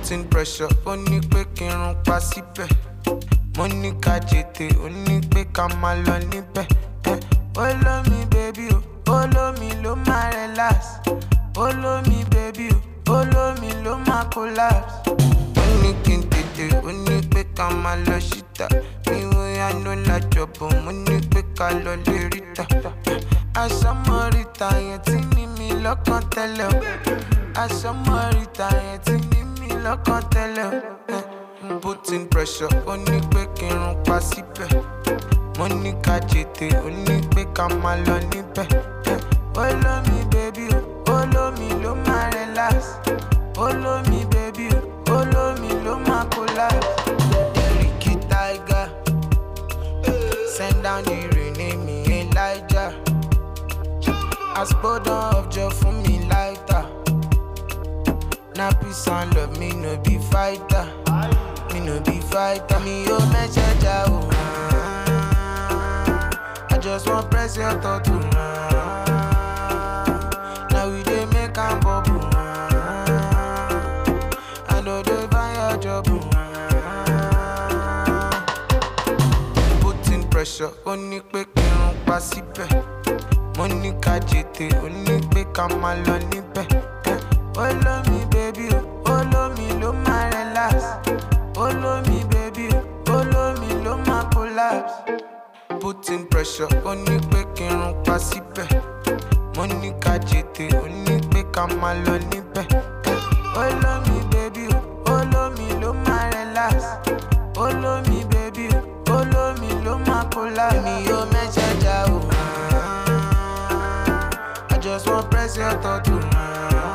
putting pressure, only quick and passive. Money kajete, only quick and maloney. Follow me, baby, follow me, lo my relax. Follow me, baby, follow me, lo my collapse. Only kintete, only quick and maloshita. Me way I know la trouble, money quick and lollerita. Asamorita, yetini mi lokan tele. Asamorita, yetini mi lokan tele. Putting pressure, only quick and passive. Money kajete, only quick and maloney. Follow me, baby, follow me, lo my relax. Follow me, baby, follow me, lo my collapse. Ricky Tiger, send down the rain, name me Elijah. I spoke of joy for me lighter. Now peace and love, me no be fighter. Me no be fighter. Me your message, I just want press your thought. Now we dey make am bubble. I know they find your job. Putting pressure, only quick and passive. Money kajete, only quick and maloney. Follow me, baby, follow me, lo my relax. Follow me, baby, follow me, lo my collapse. Putting pressure, only quick and passive. Money kajete, only quick and maloney. Follow me, baby, follow me, lo my relax. Follow me, baby, follow me, lo my collapse. Give me your message, I just want press your thought.